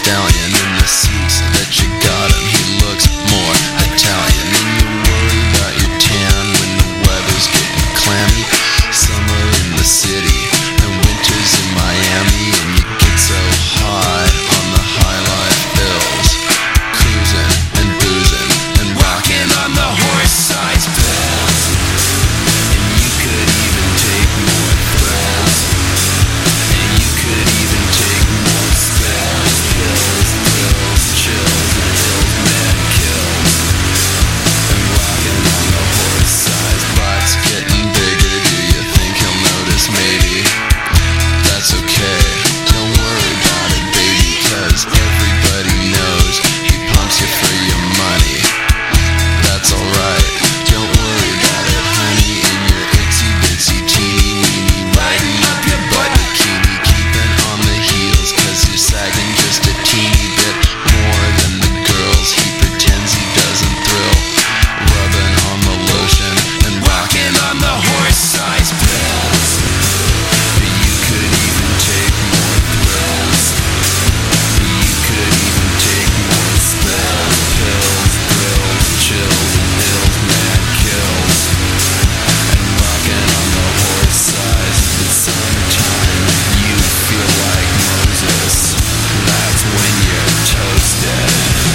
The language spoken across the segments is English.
stallion in the suits that you got him. He looks more Italian. And you worry about your tan when the weather's getting clammy. Summer in the city and winters in Miami, and you get so high on the high life bills, cruising and boozing and rocking on the horse-sized pills. And you could even take more thrills, and you could even take more spells, pills, thrills, chills, and hills, mad kills, and rocking on the horse-sized box, getting bigger. Do you think he'll notice? Maybe. That's okay, don't worry about it, baby, 'cause everybody knows he pumps you for your money. That's alright, don't worry about it, honey, in your itsy bitsy teeny weeny, riding up your butt bikini, keeping on the heels 'cause you're sagging just a teeny bit more than the girls he pretends he doesn't thrill, rubbing on the lotion and rocking on the horse-sized pills. You could even take more thrills, you could even take more spells, pills, thrills, chills, and hills, mad kills, and rocking on the horse size. It's summertime, you feel like Moses, that's when you're toasted.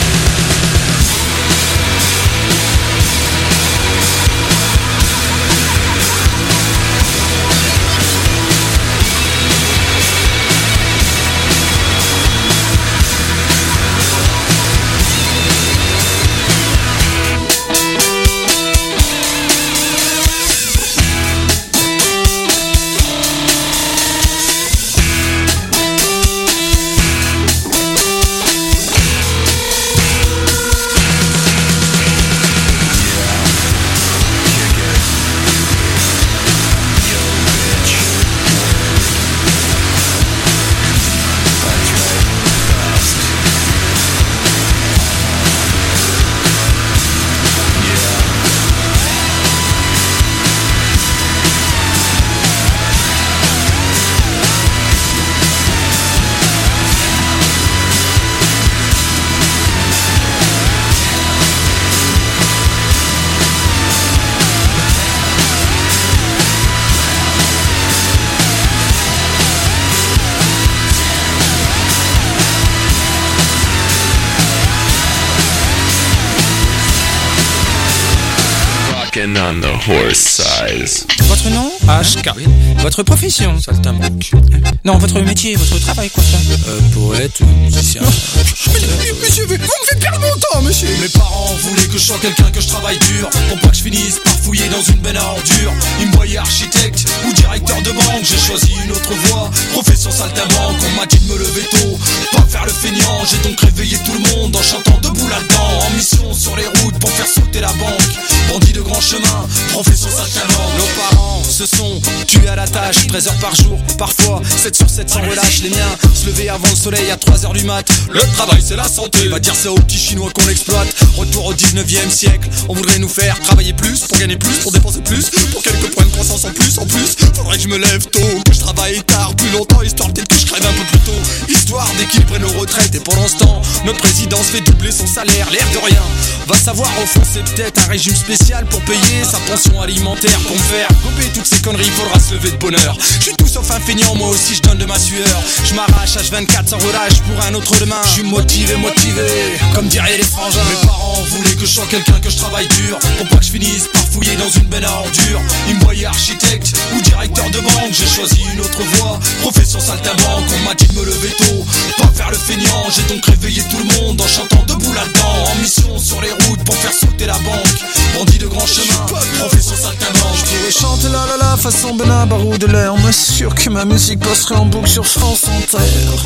Rocking on the horse size. Votre nom? HK. Votre profession? Saltimbanque. Non, votre métier, votre travail, quoi ça? Poète, musicien. Monsieur, vous me faites perdre mon temps, monsieur. Mes parents voulaient que je sois quelqu'un, que je travaille dur, pour pas que je finisse par fouiller dans une benne à ordures. Ils me voyaient architecte ou directeur de banque. J'ai choisi une autre voie, profession saltimbanque. On m'a dit de me lever tôt, pas faire le feignant. J'ai donc réveillé tout le monde en chantant debout là-dedans. En mission sur les routes pour faire sauter la banque. Bandit de grand chemin, profession saltimbanque. Nos parents se sont tués à la tâche, 13 heures par jour, parfois 7 sur 7 sans relâche. Les miens se lever avant le soleil à 3 heures du mat. Le travail c'est la santé, va dire ça aux petits chinois qu'on exploite. Retour au 19e siècle, on voudrait nous faire travailler plus, pour gagner plus, pour dépenser plus, pour quelques points de croissance en plus. En plus, faudrait que je me lève tôt, que je travaille tard, plus longtemps, histoire peut-être que je crève un peu plus tôt. Histoire d'équilibrer nos retraites, et pendant ce temps, notre président se fait doubler son salaire, l'air de rien. Va savoir, au fond c'est peut-être un régime spécial pour payer sa pension alimentaire. Pour me faire couper toutes ces conneries, faudra se lever de bonne heure. Je suis tout sauf un feignant, moi aussi je donne de ma sueur. Je m'arrache H24 sans relâche pour un autre demain. Je suis motivé, comme diraient les frangins. Mes parents voulaient que je sois quelqu'un, que je travaille dur, pour pas que je finisse par fouiller dans une benne à ordures. Ils me voyaient architecte ou directeur de banque. J'ai choisi une autre voie, profession saltimbanque. On m'a dit de me lever tôt, pas faire le feignant. J'ai donc réveillé tout le monde en chantant debout là-dedans. En mission sur les routes pour faire sauter la banque. Bandit de grand chemin, profession saltimbanque. Je pourrais chanter la la la façon Benabar ou de l'air, mais sûr que ma musique passerait en boucle sur France Inter.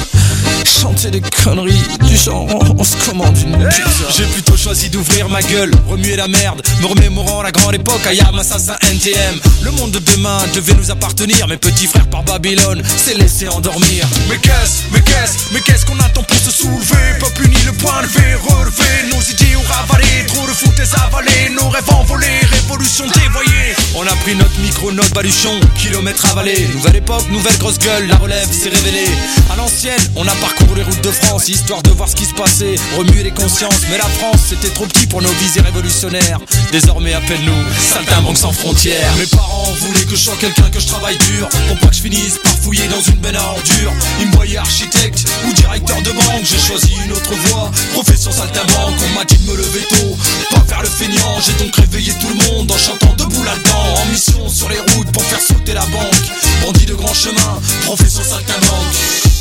Chanter des conneries du genre on se commande une pizza. J'ai plutôt choisi d'ouvrir ma gueule, remuer la merde, me remémorant la grande époque à Yam, Assassin, NTM. Le monde de demain devait nous appartenir, mes petits frères par Babylone s'est laissé endormir. Mais qu'est-ce qu'on attend pour se soulever? Peuple uni, le point levé, relever nos idées ou ravalées, trop de foutes et avalés, nos rêves envolés, révolution dévoyée. On a pris notre micro, notre baluchon, kilomètres avalés. Nouvelle époque, nouvelle grosse gueule, la relève s'est révélée. À l'ancienne, on a parcouru les routes de France, histoire de voir ce qui se passait, remuer les consciences. Mais la France, c'était trop petit pour nos visées révolutionnaires. Désormais, appelle-nous saltimbanque sans frontières. Mes parents voulaient que je sois quelqu'un, que je travaille dur, pour pas que je finisse par fouiller dans une benne à ordures. Ils me voyaient architecte ou directeur de banque. J'ai choisi une autre voie, profession saltimbanque. On m'a dit de me lever tôt, pas faire le feignant. J'ai donc réveillé tout le monde en chantant debout là-dedans. En mission sur les routes pour faire sauter la banque. Bandit de grand chemin, profession saltimbanque.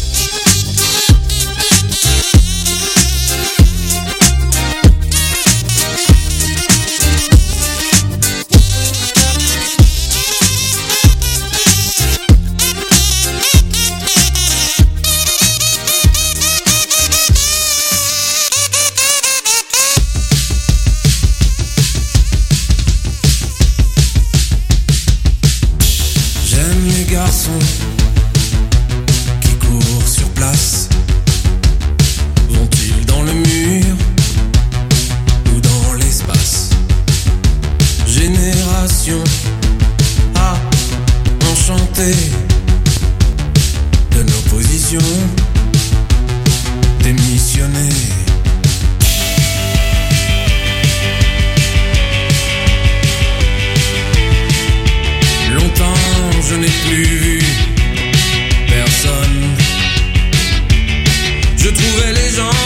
Qui courent sur place, vont-ils dans le mur ou dans l'espace? Génération à enchanter de nos positions, démissionner. Longtemps je n'ai plus vu personne. Je trouvais les gens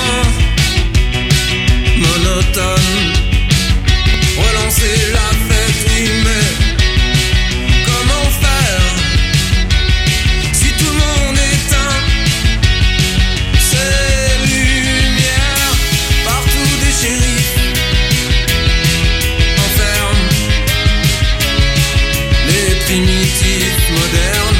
monotones. Relancer la fête, oui, mais comment faire si tout le monde éteint ces lumières? Partout des shérifs enferment les primitifs modernes.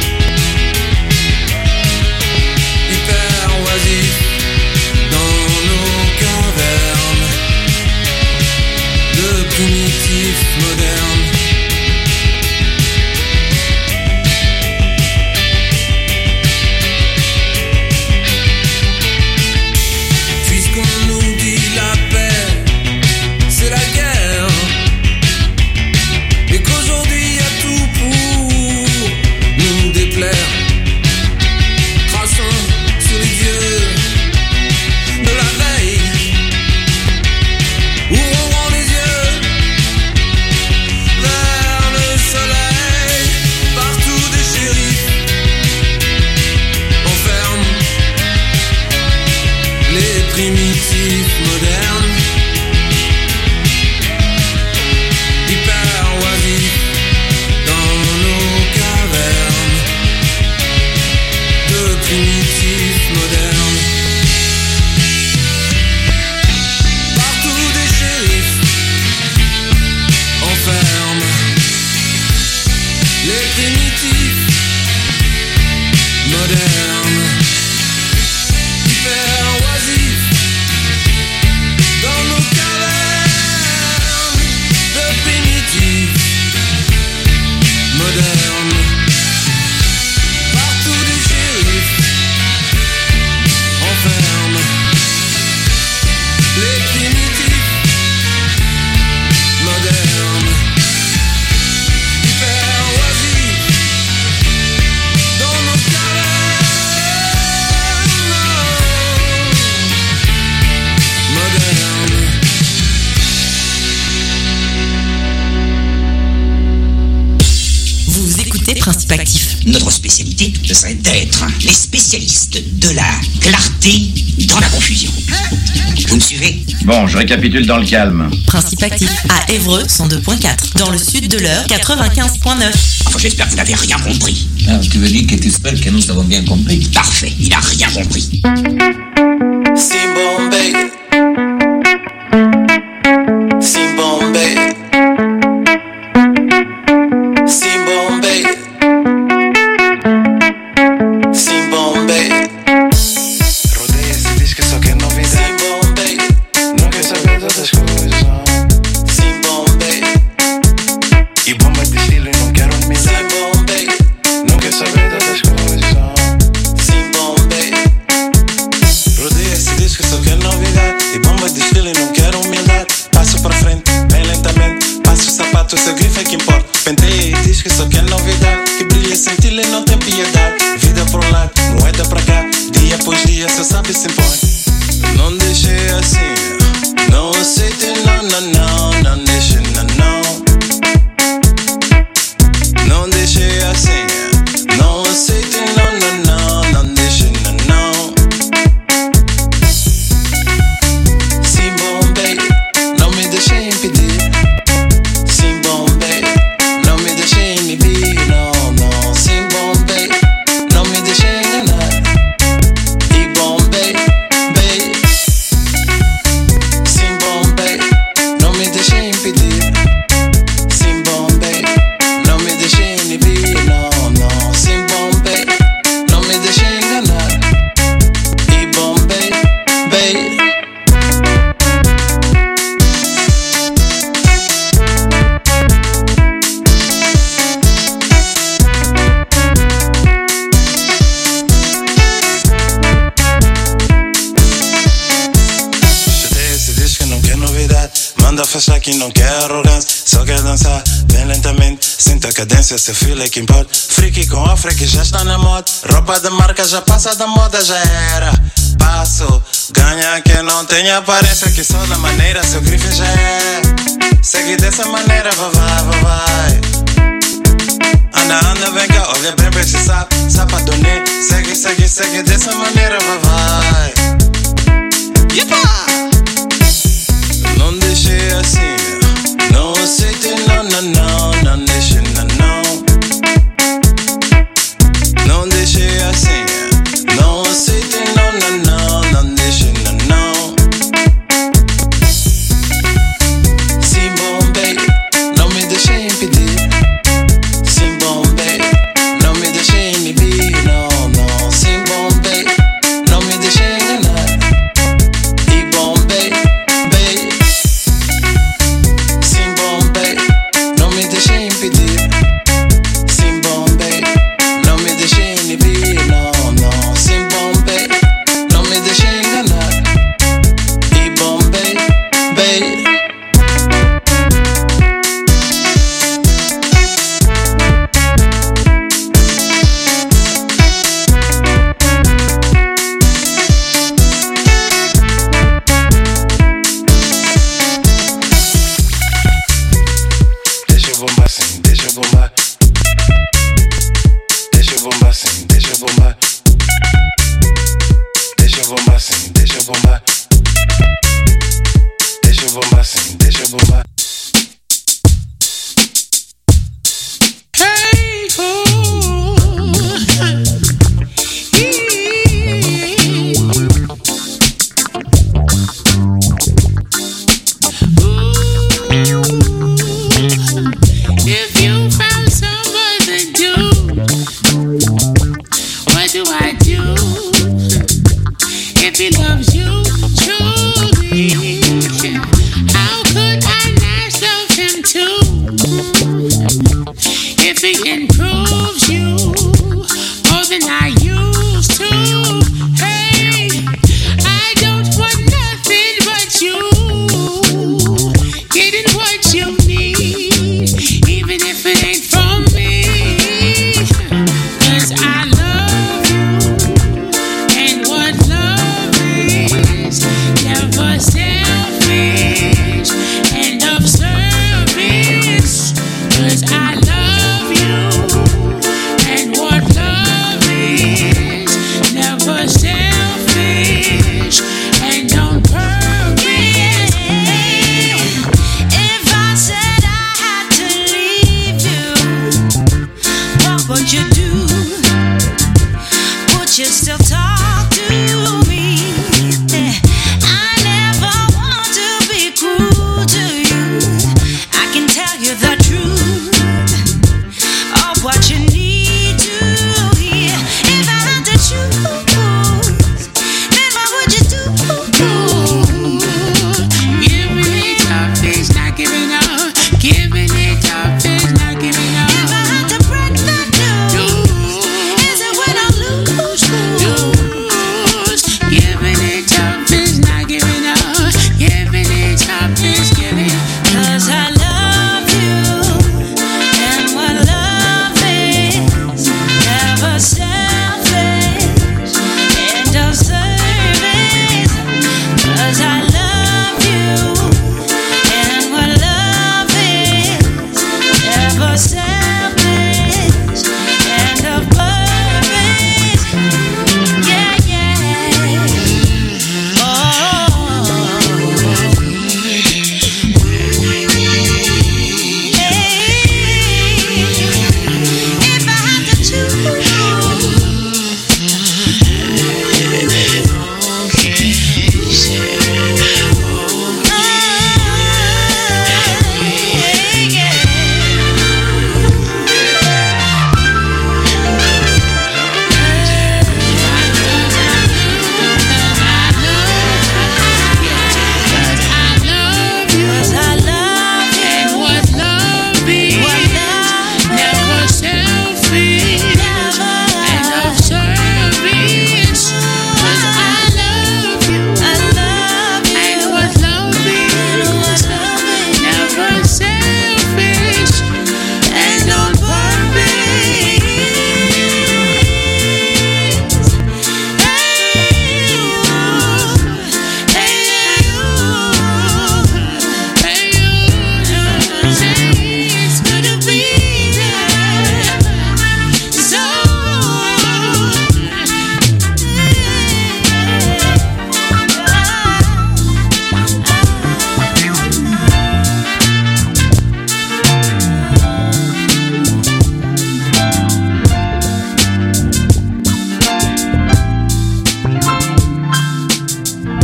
Primitif moderne. Puisqu'on nous dit la paix, c'est la guerre, et qu'aujourd'hui y a tout pour nous déplaire. Crachons sur les dieux de la veille. Ouvrons les yeux vers le soleil. Partout des shérifs enferment les primitifs modernes. Hyper oisifs dans nos cavernes de primitifs modernes. Les primitifs modernes, hyper oisifs dans nos cavernes de primitifs modernes. Partout des shérifs enferment les primitifs modernes. Principe actif. Notre spécialité, ce serait d'être les spécialistes de la clarté dans la confusion. Vous me suivez? Bon, je récapitule dans le calme. Principe actif à Évreux 102.4, dans le sud de l'Eure 95.9. Enfin, j'espère que vous n'avez rien compris. Ah, tu veux dire que tu espères que nous avons bien compris? Parfait, il a rien compris. Bombay. Bombay. Rodea ese disco, esto que novedad. deixei assim. Não aceite, não, não, não, não deixe, não, não. Não deixei assim. Não aceite, não, não, não, não deixe, não, não. Sim, Bombay, não me deixei impedir. Sim, Bombay, não me deixei inibir. Não, não. Sim, Bombay, não me deixei enganar. E Bombay, Bay. Sim, Bombay, não me deixei impedir. Sim, Bombay, não me deixei inibir. Não, não. Sim, Bombay, não me deixei enganar. E Bombay, Bay. Chutei esse disco, não quer novidade. Manda fechar que não quer arrogância. Só quer dançar bem lentamente. Sinta a cadência, seu filho é que importa. Freaky com afro que já está na moda. Roupa de marca já passa da moda, já era. Passo, ganha quem não tem aparência. Que só da maneira, seu grife já é. Segue dessa maneira, vai. Anda, vem cá, olha bem pra esse sapadone. Segue dessa maneira, vai. Não deixei assim. Não aceite, não, não, não, não deixe, não, não. Não deixei assim. Não aceite, não, não, não, não deixe, não, não. Sim, Bombay, não me deixei impedir. Sim, Bombay, não me deixei inibir. Não, não. Sim, Bombay, não me deixei enganar. E Bombay, Bay. Sim, Bombay, não me deixei impedir. Sim, Bombay, não me deixei inibir. Não, não. Sim, Bombay, não me deixei enganar. E Bombay, Bay. Deixa eu bombar sim, deixa eu bombar. Deixa eu bombar sim, deixa eu bombar. Deixa eu bombar sim, deixa eu bombar. Deixa eu bombar sim, deixa eu bombar. Hey, if you found some other dude, what do I do? If he loves you truly, how could I not love him too? If he improves you more than I used to, hey, I don't want nothing but you, getting what you need, even if it ain't from me. 'Cause I love you, and what love is never said.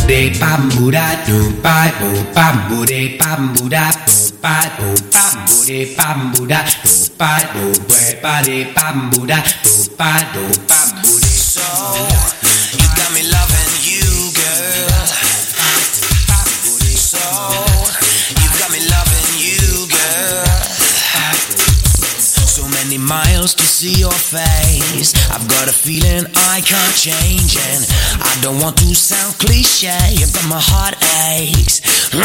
de bamboo da boom bamboo de bamboo da boom bamboo de bamboo da boom de bamboo da boom bamboo. So you got me loving you, girl. So you got me loving you, girl. So many miles to see your face. I've got a feeling I can't change, and I don't want to sound cliche, but my heart aches.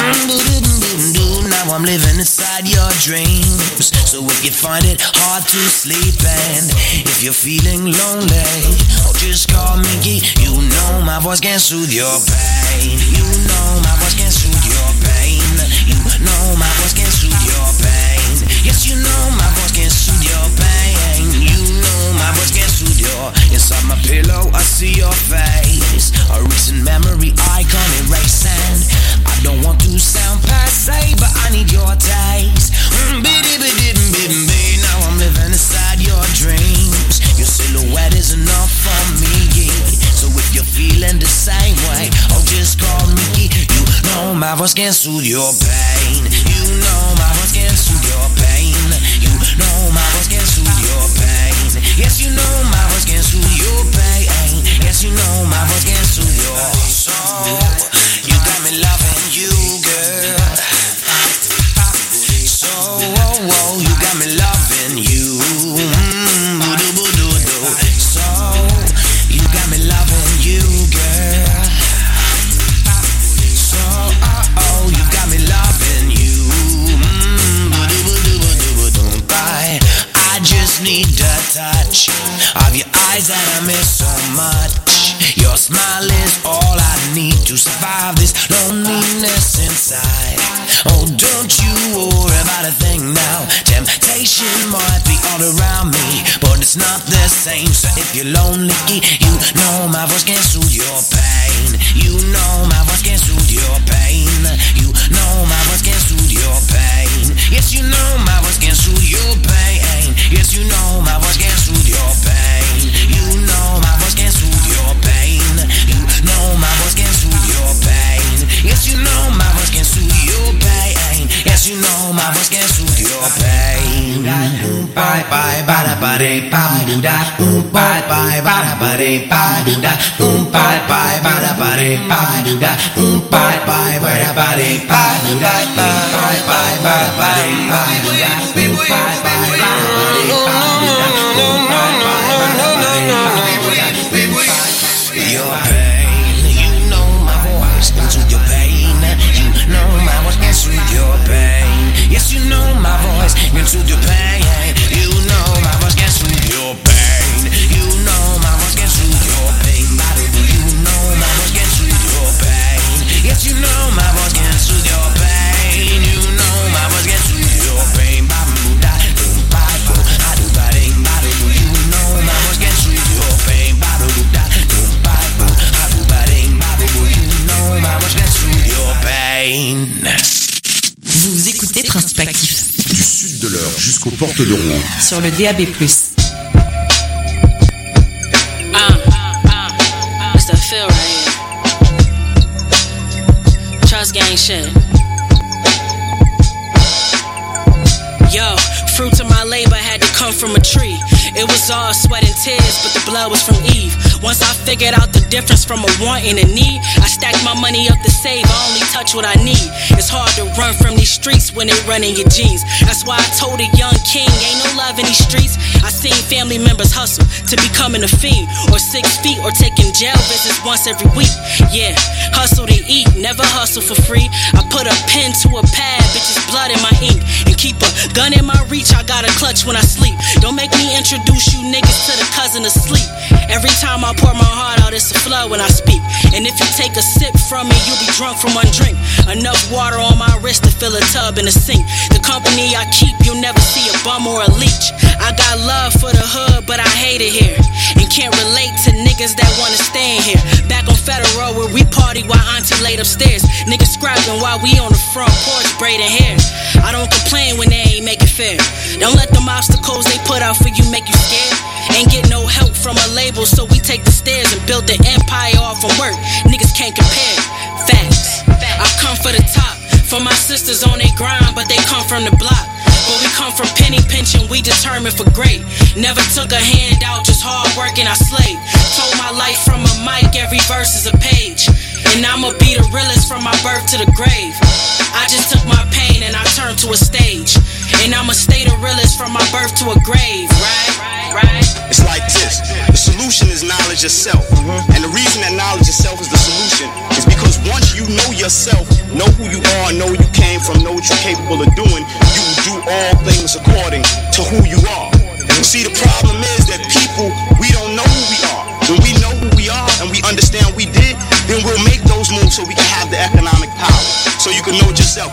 Now I'm living inside your dreams. So if you find it hard to sleep, and if you're feeling lonely, oh, just call me. You know my voice can soothe your pain. You know my voice can soothe your pain. You know my voice can soothe your pain. Yes, you know my voice can soothe your pain. You know my voice can soothe your. Inside my pillow I see your face. A recent memory I can't erase, and I don't want to sound passe, but I need your taste. Now I'm living inside your dreams. Your silhouette is enough for me. So if you're feeling the same way, oh, just call me. You know my voice can soothe your pain. You know my voice can soothe your pain. You know my voice can soothe your pain. Yes, you know my voice can soothe your pain. Yes, you know my voice can soothe your soul. You got me loving you, girl. So, you got me loving you. So, you got me loving you, girl. So, you got me loving you. I just need the touch of your eyes that I miss so much. Your smile is all I need to survive this loneliness inside. Oh, don't you worry about a thing now. Temptation might be all around me, but it's not the same. So if you're lonely, you know my voice can soothe your pain. You know my voice can soothe your pain. You know my voice can soothe your pain. Yes, you know my voice can soothe your pain. Yes, you know my voice can soothe your pain. You know my voice can soothe your pain. You know my voice can soothe your pain. Yes, you know my voice can soothe your pain. Yes, you know my voice can soothe your pain. Bye bye bye bye bye da. Bye bye bye bye bye da. Bye bye bye bye bye da. Bye bye bye bye bye da. Bye bye bye bye your pain. You know my voice can soothe your pain. You know my voice can soothe your pain. Yes, you know my voice can soothe your pain. You know my voice can soothe your pain. You know my voice can soothe your pain. You know my voice can soothe your pain. Yes, you know my voice can soothe your pain. You know my voice can soothe your pain. You know my voice can soothe your pain. Vous écoutez Transactif. Du sud de l'Eure jusqu'aux portes de Rouen. Sur le DAB+. What's that feel right here? Trust gang shit. Yo, fruit to my labor had to come from a tree. It was all sweat and tears, but the blood was from Eve. Once I figured out the difference from a want and a need, I stacked my money up to save, I only touch what I need. It's hard to run from these streets when they run in your jeans. That's why I told a young king, ain't no love in these streets. I seen family members hustle to becoming a fiend, or 6 feet, or taking jail visits once every week. Yeah, hustle to eat, never hustle for free. I put a pen to a pad, bitches blood in my ink, and keep a gun in my reach. I got a clutch when I sleep. Don't make me introduce you niggas to the cousin of sleep. Every time I pour my heart out, it's a flood when I speak. And if you take a sip from me, you'll be drunk from one drink. Enough water on my wrist to fill a tub in a sink. The company I keep, you'll never see a bum or a leech. I got love for the hood, but I hate it here, and can't relate to niggas that wanna stay in here. Back on Federal where we party while auntie laid upstairs. Niggas scrapping while we on the front porch braiding hair. I don't complain when they ain't make it fair. Don't let them obstacles they put out for you make you scared. Ain't get no help from a label, so we take the stairs and build the empire off from work. Niggas can't compare. For my sisters on they grind, but they come from the block. But we come from penny pinching, we determined for great. Never took a handout, just hard working, I slaved. Told my life from a mic, every verse is a page. And I'ma be the realest from my birth to the grave. I just took my pain and I turned to a stage. And I'ma stay the realest from my birth to a grave, right? It's like this, the solution is knowledge yourself. And the reason that knowledge yourself is the solution is because once you know yourself, know who you are, know where you came from, know what you're capable of doing, you will do all things according to who you are. And see, the problem is that people, we don't know who we are. When we know who we are and we understand we did, then we'll make those moves so we can have the economic power. So you can know yourself.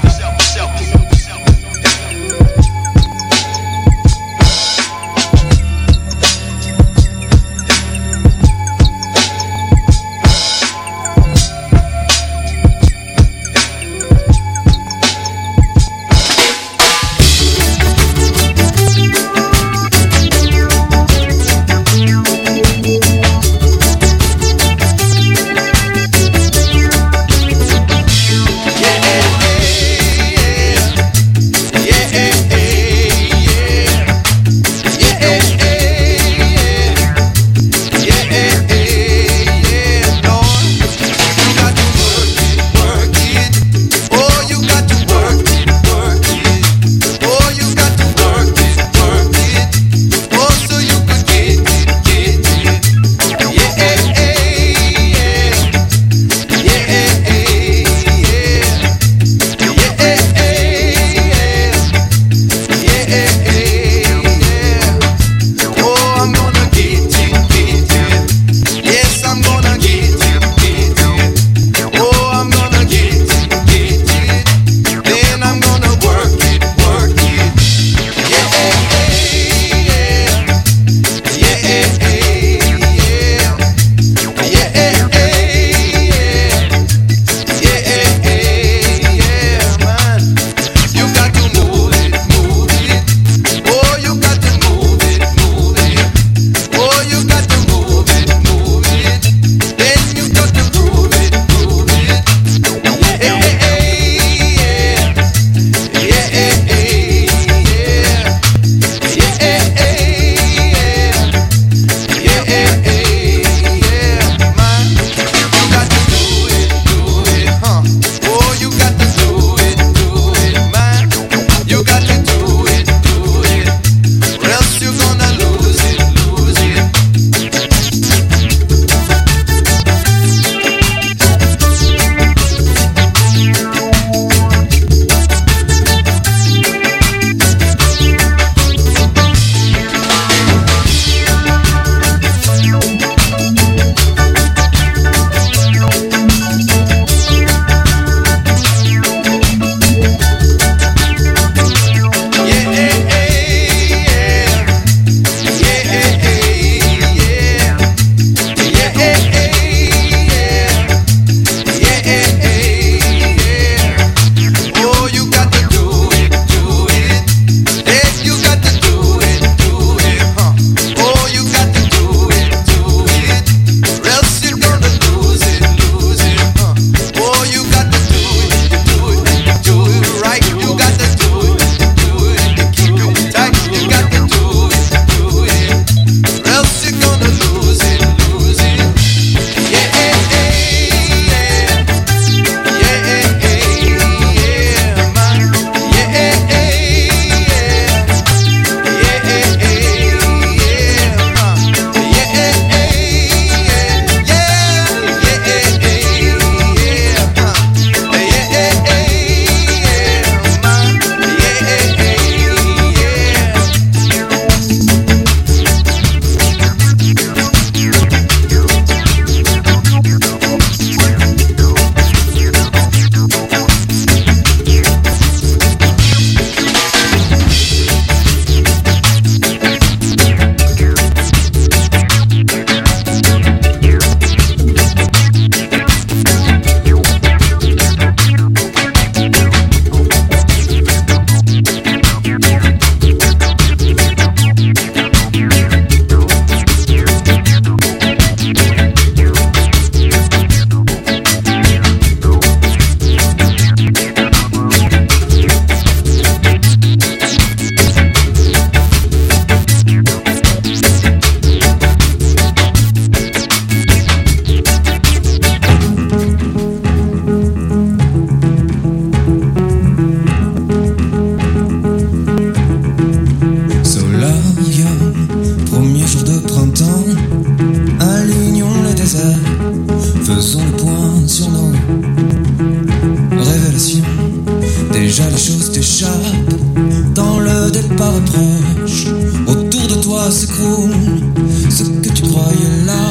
Déjà les choses t'échappent dans le départ proche. Autour de toi s'écroule ce que tu croyais là.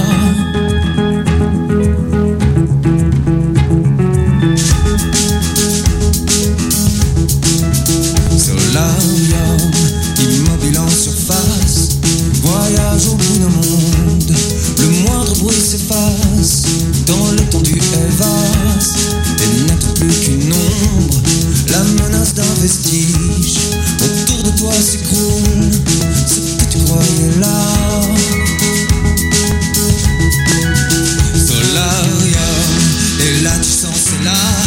Solarium, immobile en surface, voyage au bout d'un monde. Le moindre bruit s'efface, dans l'étendue elle vaste, et n'être plus qu'une ombre, la menace d'un vestige. Autour de toi s'écroule ce que tu croyais là. Solarium, et là tu sens c'est là.